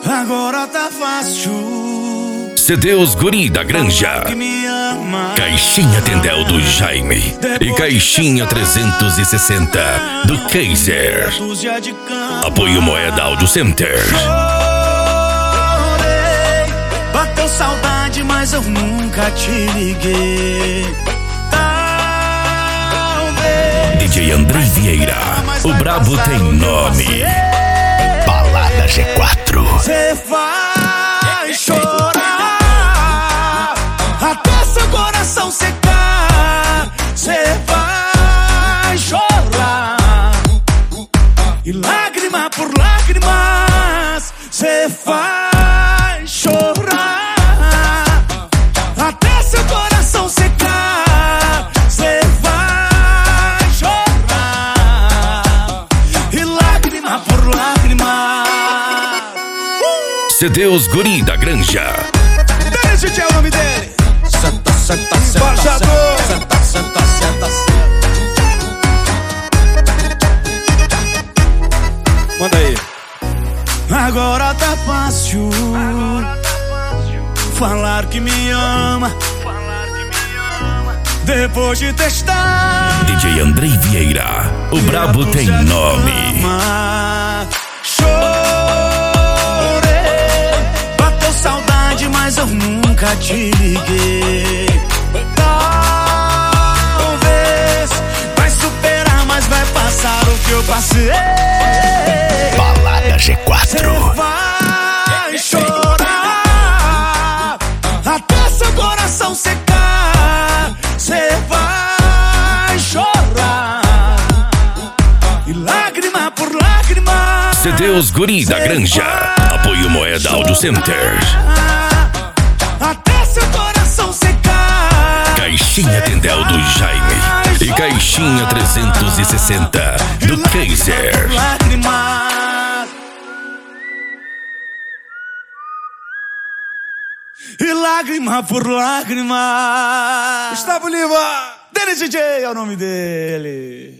Agora tá fácil. CD Os Guri da Granja, Caixinha Tendel do Jaime e Caixinha 360 do Kaiser. Apoio Moeda Audio Center. Bateu saudade, mas eu nunca te liguei. Talvez DJ Andrei Vieira, o brabo tem nome. Balada G4. Cê vai chorar até seu coração secar. Cê vai chorar e lágrima por lágrimas. Cê vai chorar até seu coração secar. Cê vai chorar e lágrima por lágrima. CD Os Guri da Granja. DJ é o nome dele. Senta, senta, embaixador. Senta, senta, senta, senta. Manda aí. Agora tá fácil falar que me ama depois de testar. DJ Andrei Vieira, o brabo tem nome. Mas eu nunca te liguei. Talvez vai superar, mas vai passar o que eu passei. Balada G4. Cê vai chorar até seu coração secar. Cê vai chorar e lágrima por lágrima. CD Os Guri da Granja, apoio Moeda Audio Center. Até seu coração secar. Caixinha Tendel do Jaime e Caixinha 360 do Kaiser. E lágrima por lágrima. Gustavo Lima, Dele DJ é o nome dele.